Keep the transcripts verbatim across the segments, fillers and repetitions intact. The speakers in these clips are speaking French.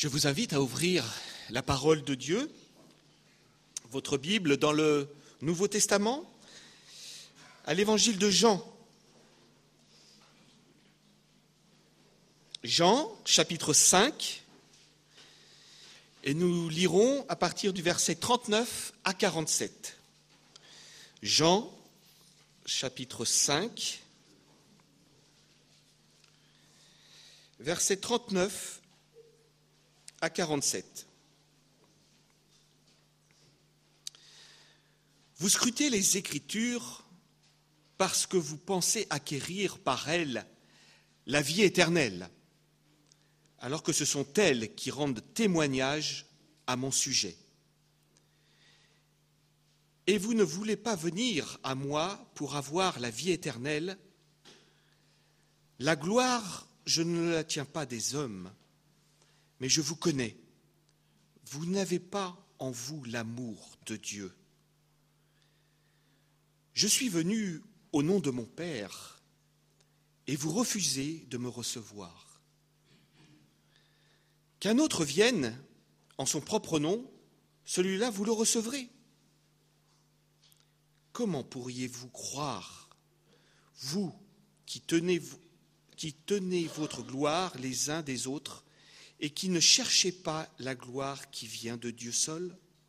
Je vous invite à ouvrir la parole de Dieu, votre Bible, dans le Nouveau Testament, à l'évangile de Jean. Jean, chapitre cinq, et nous lirons à partir du verset trente-neuf à quarante-sept. Jean, chapitre cinq, verset trente-neuf à quarante-sept. Vous scrutez les Écritures parce que vous pensez acquérir par elles la vie éternelle, alors que ce sont elles qui rendent témoignage à mon sujet. Et vous ne voulez pas venir à moi pour avoir la vie éternelle. La gloire, je ne la tiens pas des hommes, mais je vous connais. Vous n'avez pas en vous l'amour de Dieu. Je suis venu au nom de mon Père, et vous refusez de me recevoir. Qu'un autre vienne en son propre nom, celui-là vous le recevrez. Comment pourriez-vous croire, vous qui tenez, qui tenez votre gloire les uns des autres et qui ne cherchez pas la gloire qui vient de Dieu seul?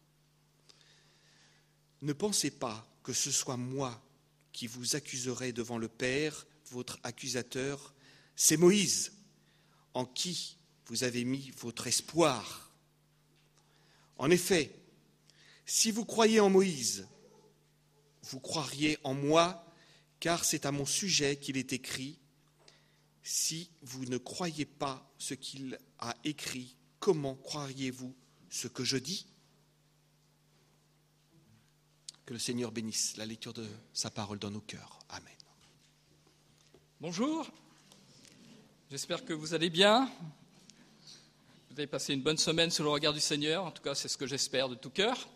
Ne pensez pas que ce soit moi qui vous accuserai devant le Père, votre accusateur, c'est Moïse, en qui vous avez mis votre espoir. En effet, si vous croyez en Moïse, vous croiriez en moi, car c'est à mon sujet qu'il est écrit. Si vous ne croyez pas ce qu'il a écrit, comment croiriez-vous ce que je dis ? Que le Seigneur bénisse la lecture de sa parole dans nos cœurs. Amen. Bonjour, j'espère que vous allez bien. Vous avez passé une bonne semaine sous le regard du Seigneur, en tout cas c'est ce que j'espère de tout cœur.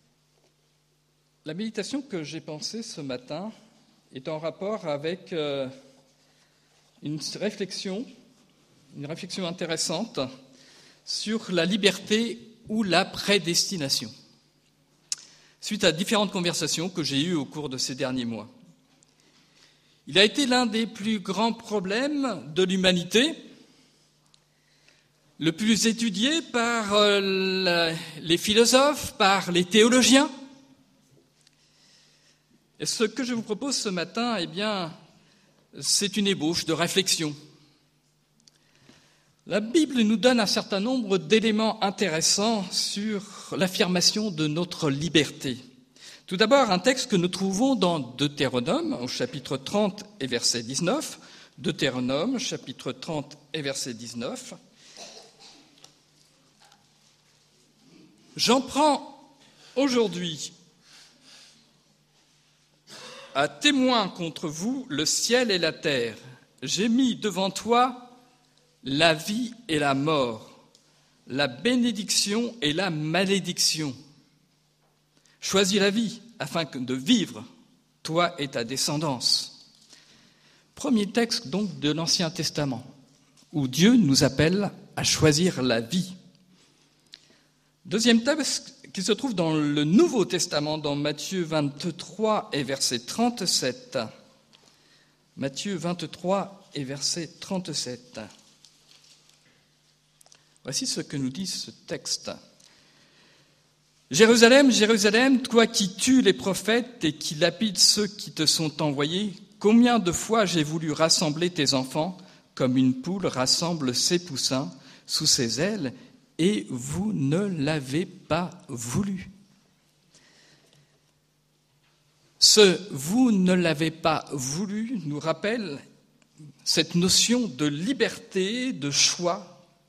La méditation que j'ai pensée ce matin est en rapport avec euh, une réflexion, une réflexion intéressante sur la liberté ou la prédestination, suite à différentes conversations que j'ai eues au cours de ces derniers mois. Il a été l'un des plus grands problèmes de l'humanité, le plus étudié par euh, les philosophes, par les théologiens. Et ce que je vous propose ce matin, eh bien, c'est une ébauche de réflexion. La Bible nous donne un certain nombre d'éléments intéressants sur l'affirmation de notre liberté. Tout d'abord, un texte que nous trouvons dans Deutéronome, au chapitre trente et verset dix-neuf. Deutéronome, chapitre trente et verset dix-neuf. J'en prends aujourd'hui à témoin contre vous le ciel et la terre. J'ai mis devant toi la vie et la mort, la bénédiction et la malédiction. Choisis la vie afin de vivre, toi et ta descendance. Premier texte donc de l'Ancien Testament, où Dieu nous appelle à choisir la vie. Deuxième texte qui se trouve dans le Nouveau Testament, dans Matthieu vingt-trois et verset trente-sept. Matthieu vingt-trois et verset trente-sept. Voici ce que nous dit ce texte. « Jérusalem, Jérusalem, toi qui tues les prophètes et qui lapides ceux qui te sont envoyés, combien de fois j'ai voulu rassembler tes enfants comme une poule rassemble ses poussins sous ses ailes, et vous ne l'avez pas voulu. » Ce « vous ne l'avez pas voulu » nous rappelle cette notion de liberté, de choix.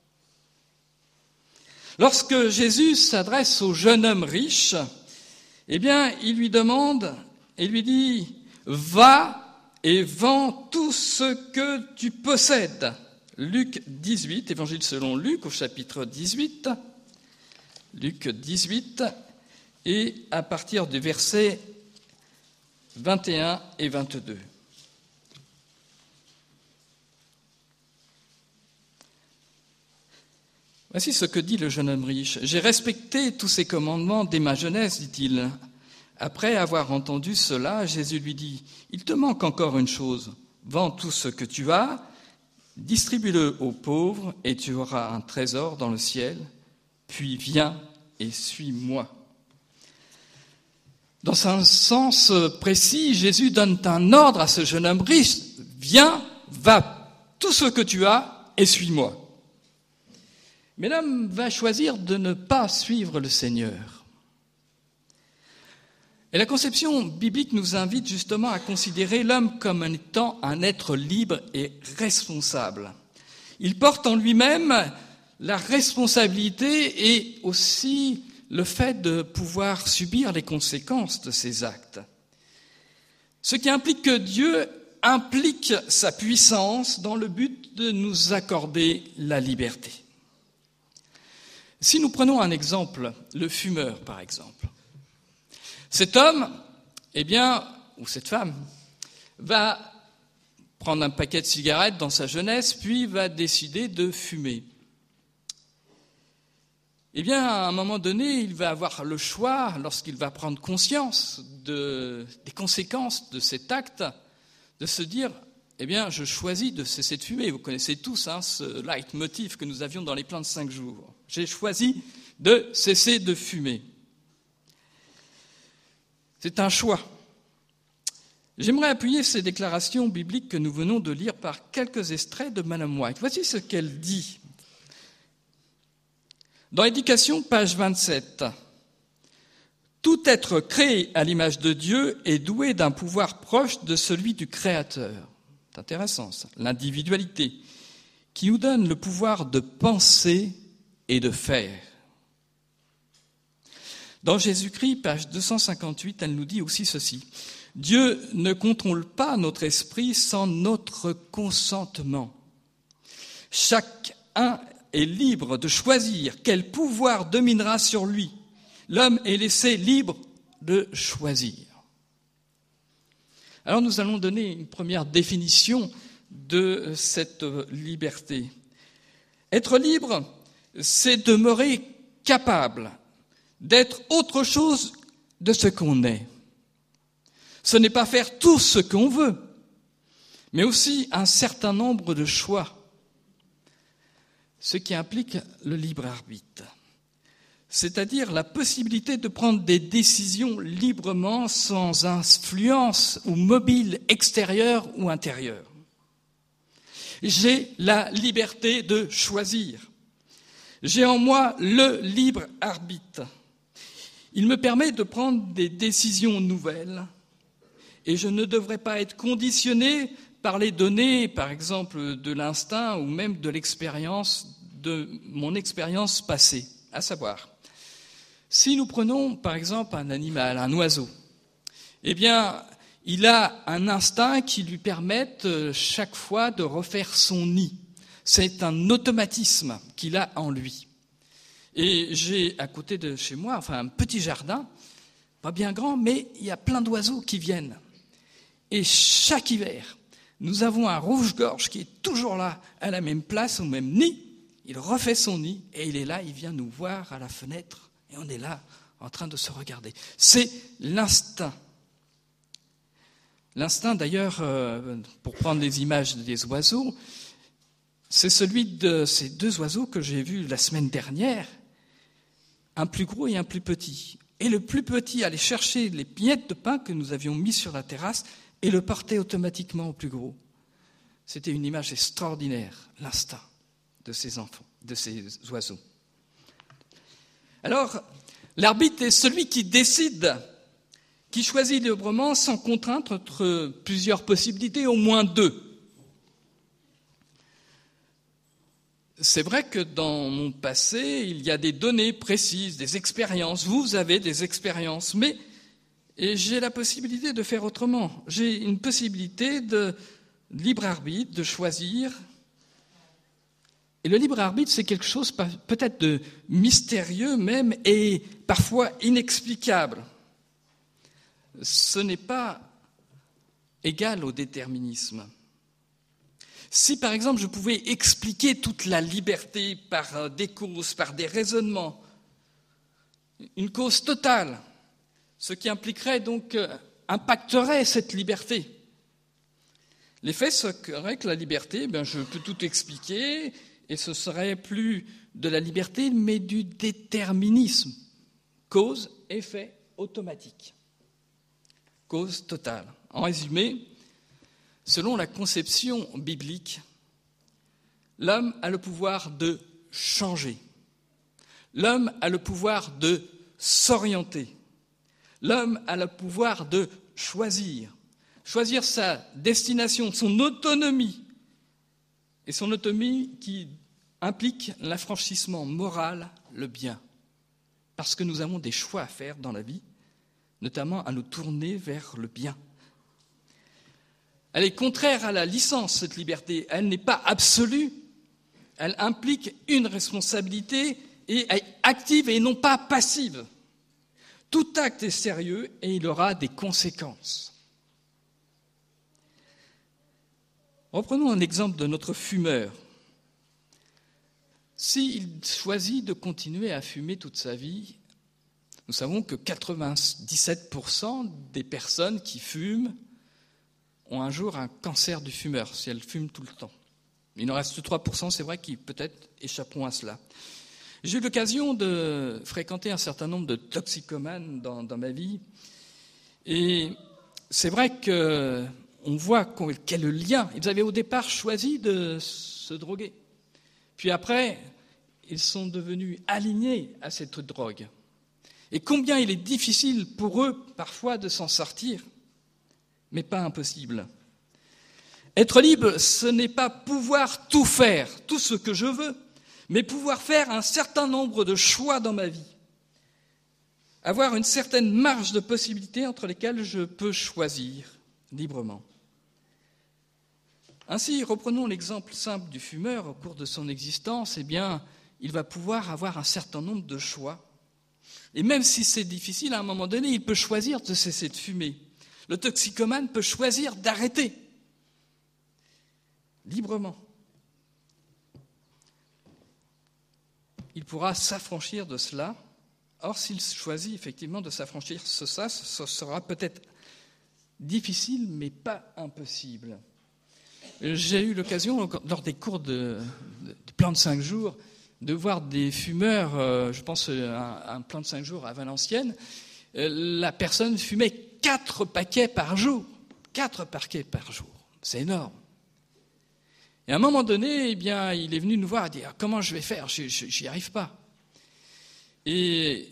Lorsque Jésus s'adresse au jeune homme riche, eh bien, il lui demande et lui dit « Va et vends tout ce que tu possèdes ». Luc dix-huit, Évangile selon Luc, au chapitre dix-huit, Luc dix-huit, et à partir du verset vingt et un et vingt-deux. Voici ce que dit le jeune homme riche. « J'ai respecté tous ces commandements dès ma jeunesse, dit-il. Après avoir entendu cela, Jésus lui dit, « Il te manque encore une chose. Vends tout ce que tu as, distribue-le aux pauvres, et tu auras un trésor dans le ciel. Puis viens et suis-moi. » Dans un sens précis, Jésus donne un ordre à ce jeune homme riche. « Viens, va, tout ce que tu as, et suis-moi. » Mais l'homme va choisir de ne pas suivre le Seigneur. Et la conception biblique nous invite justement à considérer l'homme comme étant un être libre et responsable. Il porte en lui-même la responsabilité et aussi le fait de pouvoir subir les conséquences de ses actes. Ce qui implique que Dieu implique sa puissance dans le but de nous accorder la liberté. Si nous prenons un exemple, le fumeur par exemple, cet homme, eh bien, ou cette femme, va prendre un paquet de cigarettes dans sa jeunesse, puis va décider de fumer. Eh bien, à un moment donné, il va avoir le choix, lorsqu'il va prendre conscience de, des conséquences de cet acte, de se dire, eh bien, je choisis de cesser de fumer. Vous connaissez tous hein, ce leitmotiv que nous avions dans les plans de cinq jours. J'ai choisi de cesser de fumer. C'est un choix. J'aimerais appuyer ces déclarations bibliques que nous venons de lire par quelques extraits de Madame White. Voici ce qu'elle dit. Dans Éducation, page vingt-sept. « Tout être créé à l'image de Dieu est doué d'un pouvoir proche de celui du Créateur. » C'est intéressant ça. L'individualité, qui nous donne le pouvoir de penser et de faire. Dans Jésus-Christ, page deux cent cinquante-huit, elle nous dit aussi ceci. « Dieu ne contrôle pas notre esprit sans notre consentement. Chacun est libre de choisir quel pouvoir dominera sur lui. L'homme est laissé libre de choisir. » Alors nous allons donner une première définition de cette liberté. Être libre, c'est demeurer capable d'être autre chose de ce qu'on est. Ce n'est pas faire tout ce qu'on veut, mais aussi un certain nombre de choix, ce qui implique le libre arbitre, c'est-à-dire la possibilité de prendre des décisions librement sans influence ou mobile extérieure ou intérieure. J'ai la liberté de choisir. J'ai en moi le libre arbitre. Il me permet de prendre des décisions nouvelles et je ne devrais pas être conditionné par les données, par exemple, de l'instinct ou même de l'expérience, de mon expérience passée. À savoir, si nous prenons, par exemple, un animal, un oiseau, eh bien, il a un instinct qui lui permet chaque fois de refaire son nid. C'est un automatisme qu'il a en lui. Et j'ai à côté de chez moi, enfin un petit jardin, pas bien grand, mais il y a plein d'oiseaux qui viennent. Et chaque hiver, nous avons un rouge-gorge qui est toujours là, à la même place, au même nid. Il refait son nid et il est là, il vient nous voir à la fenêtre et on est là en train de se regarder. C'est l'instinct. L'instinct, d'ailleurs, euh, pour prendre les images des oiseaux, c'est celui de ces deux oiseaux que j'ai vus la semaine dernière, un plus gros et un plus petit. Et le plus petit allait chercher les miettes de pain que nous avions mis sur la terrasse et le portait automatiquement au plus gros. C'était une image extraordinaire, l'instinct de ces enfants, de ces oiseaux. Alors, l'arbitre est celui qui décide, qui choisit librement sans contrainte entre plusieurs possibilités, au moins deux. C'est vrai que dans mon passé, il y a des données précises, des expériences. Vous avez des expériences, mais et j'ai la possibilité de faire autrement. J'ai une possibilité de libre arbitre, de choisir. Et le libre arbitre, c'est quelque chose peut-être de mystérieux même et parfois inexplicable. Ce n'est pas égal au déterminisme. Si par exemple je pouvais expliquer toute la liberté par des causes, par des raisonnements, une cause totale, ce qui impliquerait donc, euh, impacterait cette liberté. L'effet serait que la liberté, ben, je peux tout expliquer, et ce serait plus de la liberté, mais du déterminisme. Cause, effet automatique. Cause totale. En résumé, selon la conception biblique, l'homme a le pouvoir de changer. L'homme a le pouvoir de s'orienter. L'homme a le pouvoir de choisir. Choisir sa destination, son autonomie. Et son autonomie qui implique l'affranchissement moral, le bien. Parce que nous avons des choix à faire dans la vie, notamment à nous tourner vers le bien. Elle est contraire à la licence, cette liberté. Elle n'est pas absolue. Elle implique une responsabilité et est active et non pas passive. Tout acte est sérieux et il aura des conséquences. Reprenons un exemple de notre fumeur. S'il choisit de continuer à fumer toute sa vie, nous savons que quatre-vingt-dix-sept pour cent des personnes qui fument ont un jour un cancer du fumeur, si elles fument tout le temps. Il en reste trois pour cent, c'est vrai, qui peut-être échapperont à cela. J'ai eu l'occasion de fréquenter un certain nombre de toxicomanes dans, dans ma vie. Et c'est vrai qu'on voit quel est le lien. Ils avaient au départ choisi de se droguer. Puis après, ils sont devenus alignés à cette drogue. Et combien il est difficile pour eux, parfois, de s'en sortir, mais pas impossible. Être libre, ce n'est pas pouvoir tout faire, tout ce que je veux, mais pouvoir faire un certain nombre de choix dans ma vie. Avoir une certaine marge de possibilités entre lesquelles je peux choisir librement. Ainsi, reprenons l'exemple simple du fumeur au cours de son existence, eh bien, il va pouvoir avoir un certain nombre de choix. Et même si c'est difficile, à un moment donné, il peut choisir de cesser de fumer. Le toxicomane peut choisir d'arrêter librement. Il pourra s'affranchir de cela. Or, s'il choisit effectivement de s'affranchir de ça, ce sera peut-être difficile, mais pas impossible. J'ai eu l'occasion, lors des cours de, de plan de cinq jours, de voir des fumeurs, euh, je pense un, un plan de cinq jours à Valenciennes, euh, la personne fumait quatre paquets par jour. Quatre paquets par jour. C'est énorme. Et à un moment donné, eh bien, il est venu nous voir et dire « Comment je vais faire ? Je n'y arrive pas. » Et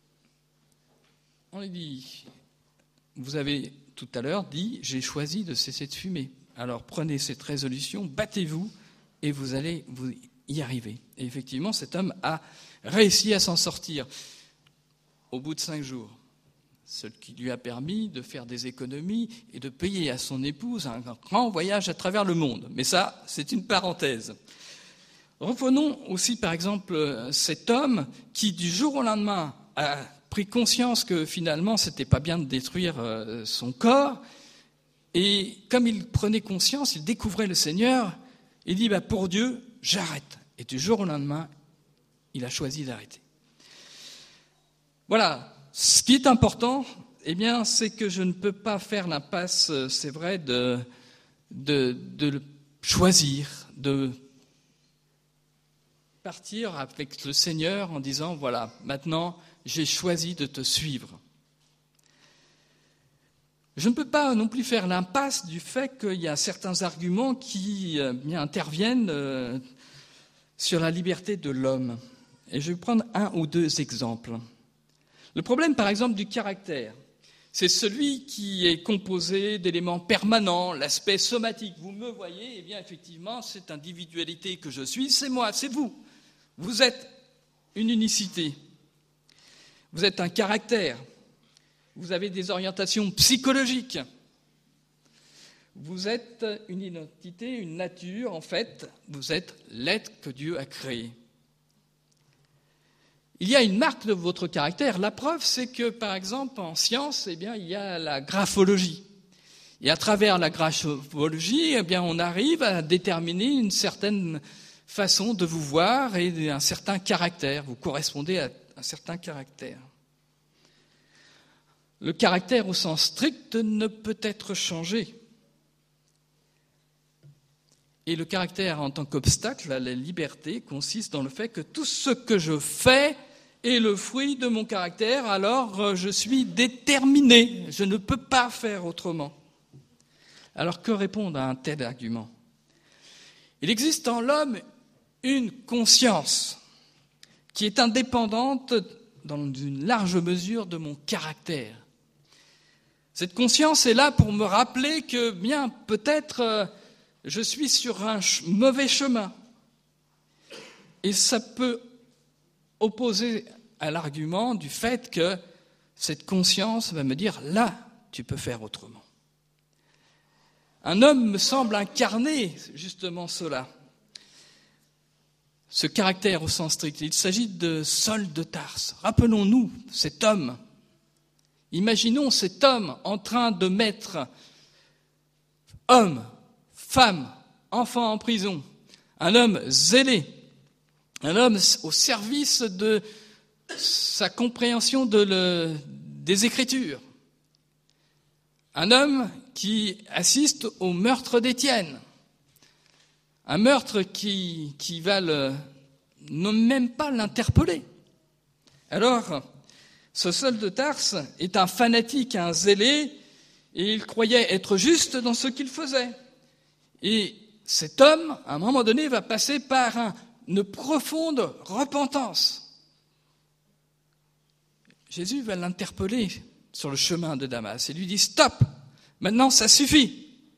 on lui dit « Vous avez tout à l'heure dit « J'ai choisi de cesser de fumer. » Alors prenez cette résolution, battez-vous et vous allez vous y arriver. Et effectivement, cet homme a réussi à s'en sortir au bout de cinq jours. Ce qui lui a permis de faire des économies et de payer à son épouse un grand voyage à travers le monde. Mais ça, c'est une parenthèse. Reprenons aussi, par exemple, cet homme qui, du jour au lendemain, a pris conscience que finalement, c'était pas bien de détruire son corps. Et comme il prenait conscience, il découvrait le Seigneur, il dit bah, « Pour Dieu, j'arrête ». Et du jour au lendemain, il a choisi d'arrêter. Voilà. Ce qui est important, eh bien, c'est que je ne peux pas faire l'impasse, c'est vrai, de, de, de choisir, de partir avec le Seigneur en disant, voilà, maintenant, j'ai choisi de te suivre. Je ne peux pas non plus faire l'impasse du fait qu'il y a certains arguments qui eh bien, interviennent euh, sur la liberté de l'homme. Et je vais prendre un ou deux exemples. Le problème, par exemple, du caractère, c'est celui qui est composé d'éléments permanents, l'aspect somatique. Vous me voyez, eh bien, effectivement, cette individualité que je suis, c'est moi, c'est vous. Vous êtes une unicité. Vous êtes un caractère. Vous avez des orientations psychologiques. Vous êtes une identité, une nature, en fait, vous êtes l'être que Dieu a créé. Il y a une marque de votre caractère. La preuve, c'est que, par exemple, en science, eh bien, il y a la graphologie. Et à travers la graphologie, eh bien, on arrive à déterminer une certaine façon de vous voir et un certain caractère. Vous correspondez à un certain caractère. Le caractère au sens strict ne peut être changé. Et le caractère en tant qu'obstacle à la liberté consiste dans le fait que tout ce que je fais est le fruit de mon caractère, alors je suis déterminé, je ne peux pas faire autrement. Alors que répondre à un tel argument ? Il existe en l'homme une conscience qui est indépendante dans une large mesure de mon caractère. Cette conscience est là pour me rappeler que, bien, peut-être euh, je suis sur un ch- mauvais chemin. Et ça peut opposer à l'argument du fait que cette conscience va me dire, là, tu peux faire autrement. Un homme me semble incarner justement cela. Ce caractère au sens strict. Il s'agit de Saul de Tarse. Rappelons-nous cet homme. Imaginons cet homme en train de mettre hommes, femmes, enfants en prison. Un homme zélé. Un homme au service de sa compréhension de le, des Écritures. Un homme qui assiste au meurtre d'Étienne. Un meurtre qui, qui va le, ne même pas l'interpeller. Alors, ce Saul de Tarse est un fanatique, un zélé, et il croyait être juste dans ce qu'il faisait. Et cet homme, à un moment donné, va passer par un, une profonde repentance. Jésus va l'interpeller sur le chemin de Damas et lui dit « Stop, maintenant ça suffit !»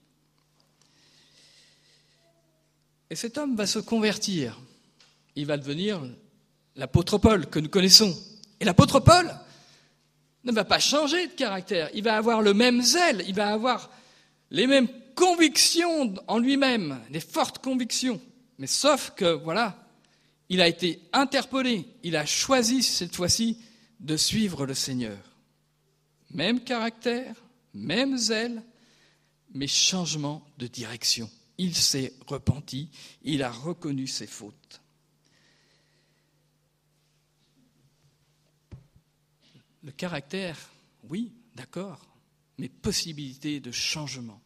Et cet homme va se convertir. Il va devenir l'apôtre Paul que nous connaissons. Et l'apôtre Paul ne va pas changer de caractère. Il va avoir le même zèle, il va avoir les mêmes convictions en lui-même, des fortes convictions. Mais sauf que, voilà, il a été interpellé. Il a choisi cette fois-ci de suivre le Seigneur. Même caractère, même zèle, mais changement de direction. Il s'est repenti, il a reconnu ses fautes. Le caractère, oui, d'accord, mais possibilité de changement.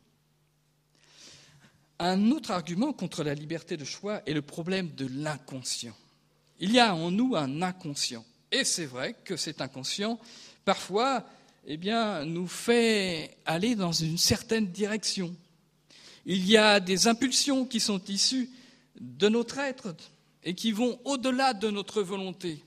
Un autre argument contre la liberté de choix est le problème de l'inconscient. Il y a en nous un inconscient. Et c'est vrai que cet inconscient, parfois, eh bien, nous fait aller dans une certaine direction. Il y a des impulsions qui sont issues de notre être et qui vont au-delà de notre volonté.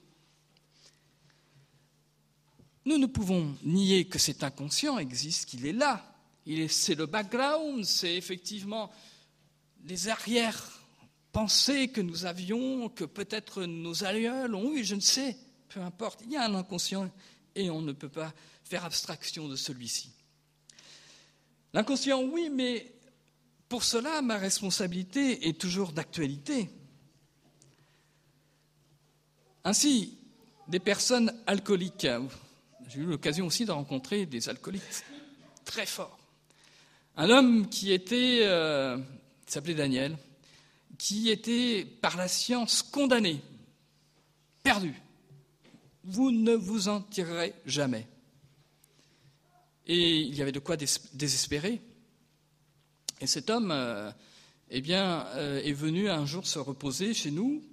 Nous ne pouvons nier que cet inconscient existe, qu'il est là. Il est, c'est le background, c'est effectivement les arrière-pensées que nous avions, que peut-être nos aïeuls ont eu, je ne sais, peu importe. Il y a un inconscient et on ne peut pas faire abstraction de celui-ci. L'inconscient, oui, mais pour cela, ma responsabilité est toujours d'actualité. Ainsi, des personnes alcooliques, j'ai eu l'occasion aussi de rencontrer des alcooliques très forts. Un homme qui était, euh, il s'appelait Daniel, qui était par la science condamné, perdu. Vous ne vous en tirerez jamais. Et il y avait de quoi désespérer. Et cet homme, euh, eh bien, euh, est venu un jour se reposer chez nous.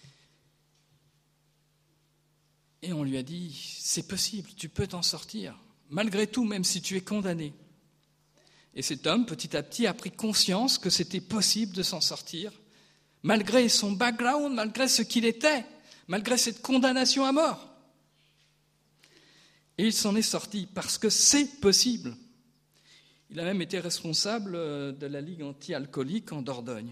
Et on lui a dit, c'est possible, tu peux t'en sortir, malgré tout, même si tu es condamné. Et cet homme, petit à petit, a pris conscience que c'était possible de s'en sortir, malgré son background, malgré ce qu'il était, malgré cette condamnation à mort. Et il s'en est sorti parce que c'est possible. Il a même été responsable de la Ligue anti-alcoolique en Dordogne.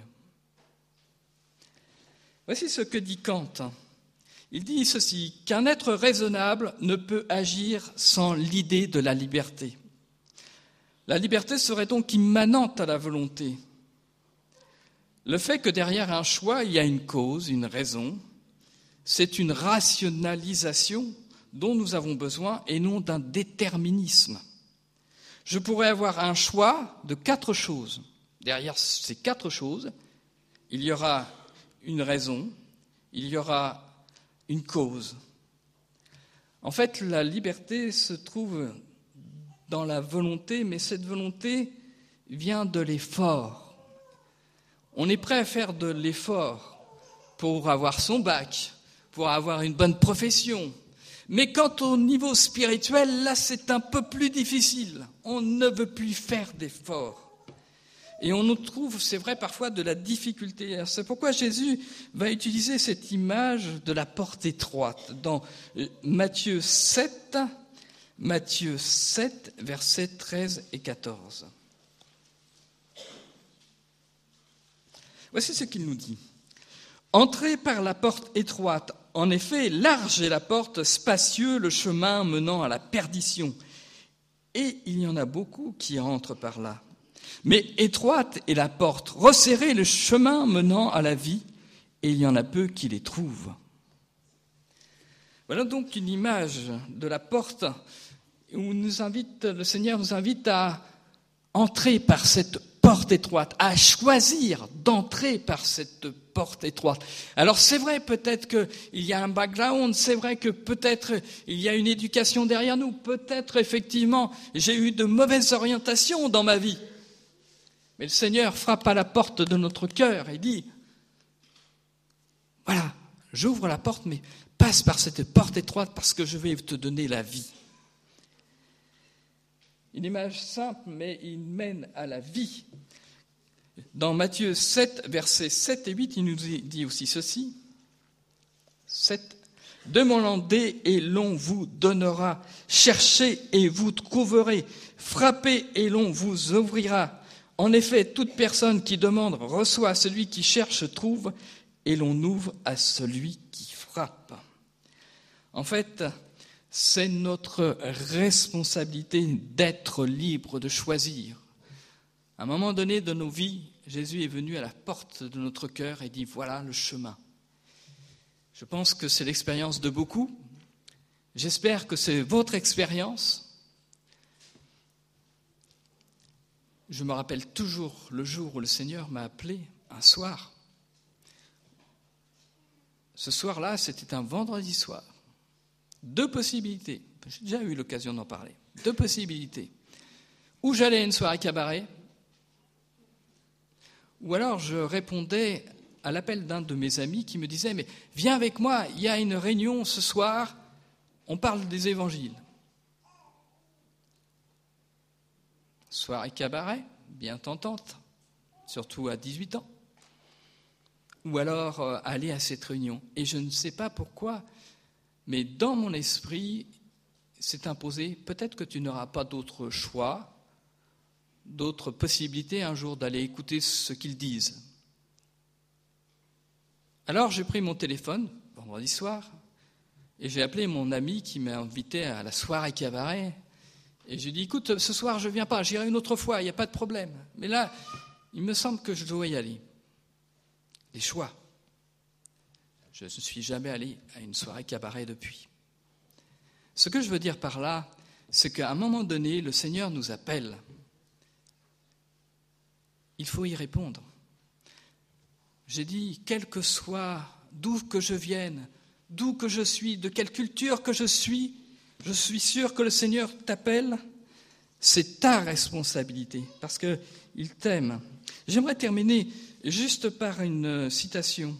Voici ce que dit Kant. Il dit ceci, qu'un être raisonnable ne peut agir sans l'idée de la liberté. La liberté serait donc immanente à la volonté. Le fait que derrière un choix, il y a une cause, une raison, c'est une rationalisation dont nous avons besoin et non d'un déterminisme. je pourrais avoir un choix de quatre choses. Derrière ces quatre choses, il y aura une raison, il y aura une cause. En fait, la liberté se trouve dans la volonté, mais cette volonté vient de l'effort. On est prêt à faire de l'effort pour avoir son bac, pour avoir une bonne profession. Mais quand au niveau spirituel, là, c'est un peu plus difficile. On ne veut plus faire d'efforts. Et on nous trouve, c'est vrai, parfois de la difficulté. C'est pourquoi Jésus va utiliser cette image de la porte étroite dans Matthieu sept, Matthieu sept, versets treize et quatorze. Voici ce qu'il nous dit. « Entrez par la porte étroite. En effet, large est la porte, spacieux le chemin menant à la perdition. Et il y en a beaucoup qui entrent par là. Mais étroite est la porte, resserré le chemin menant à la vie, et il y en a peu qui les trouvent. » Voilà donc une image de la porte où nous invite, le Seigneur nous invite à entrer par cette porte étroite, à choisir d'entrer par cette porte étroite. Alors c'est vrai peut-être qu'il y a un background, c'est vrai que peut-être il y a une éducation derrière nous, peut-être effectivement j'ai eu de mauvaises orientations dans ma vie. Mais le Seigneur frappe à la porte de notre cœur et dit, voilà, j'ouvre la porte, mais passe par cette porte étroite parce que je vais te donner la vie. Une image simple, mais il mène à la vie. Dans Matthieu sept, versets sept et huit, il nous dit aussi ceci. sept. « Demandez et l'on vous donnera. Cherchez et vous trouverez. Frappez et l'on vous ouvrira. En effet, toute personne qui demande reçoit, celui qui cherche trouve, et l'on ouvre à celui qui frappe. » En fait, c'est notre responsabilité d'être libre, de choisir. À un moment donné de nos vies, Jésus est venu à la porte de notre cœur et dit « Voilà le chemin ». Je pense que c'est l'expérience de beaucoup. J'espère que c'est votre expérience. Je me rappelle toujours le jour où le Seigneur m'a appelé, un soir. Ce soir-là, c'était un vendredi soir. Deux possibilités. J'ai déjà eu l'occasion d'en parler. Deux possibilités. Ou j'allais à une soirée cabaret, ou alors je répondais à l'appel d'un de mes amis qui me disait « Mais viens avec moi, il y a une réunion ce soir, on parle des évangiles. » Soirée cabaret, bien tentante, surtout à dix-huit ans. Ou alors euh, aller à cette réunion. Et je ne sais pas pourquoi, mais dans mon esprit, s'est imposé, peut-être que tu n'auras pas d'autre choix, d'autres possibilités un jour d'aller écouter ce qu'ils disent. Alors j'ai pris mon téléphone, vendredi soir, et j'ai appelé mon ami qui m'a invité à la soirée cabaret. Et j'ai dit, écoute, ce soir je ne viens pas, j'irai une autre fois, il n'y a pas de problème. Mais là, il me semble que je dois y aller. Les choix. Je ne suis jamais allé à une soirée cabaret depuis. Ce que je veux dire par là, c'est qu'à un moment donné, le Seigneur nous appelle. Il faut y répondre. J'ai dit, quel que soit, d'où que je vienne, d'où que je suis, de quelle culture que je suis, je suis sûr que le Seigneur t'appelle. C'est ta responsabilité, parce qu'il t'aime. J'aimerais terminer juste par une citation.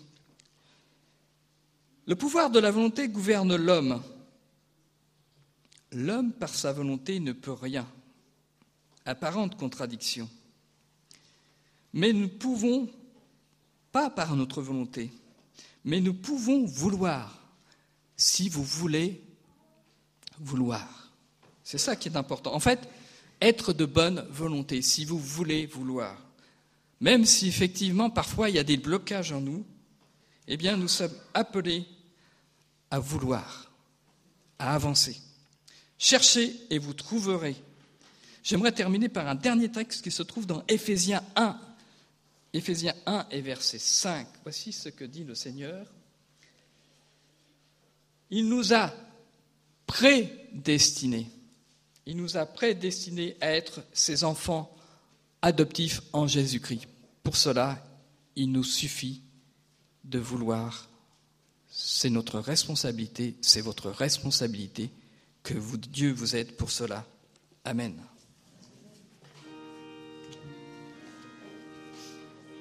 Le pouvoir de la volonté gouverne l'homme. L'homme, par sa volonté, ne peut rien. Apparente contradiction. Mais nous pouvons, pas par notre volonté, mais nous pouvons vouloir, si vous voulez vouloir. C'est ça qui est important. En fait, être de bonne volonté, si vous voulez vouloir. Même si effectivement, parfois, il y a des blocages en nous, eh bien, nous sommes appelés à vouloir, à avancer. Cherchez et vous trouverez. J'aimerais terminer par un dernier texte qui se trouve dans Éphésiens un. Éphésiens un et verset cinq. Voici ce que dit le Seigneur. Il nous a prédestinés Il nous a prédestinés à être ses enfants adoptifs en Jésus-Christ. Pour cela, il nous suffit de vouloir. C'est notre responsabilité, c'est votre responsabilité, que vous, Dieu vous aide pour cela. Amen.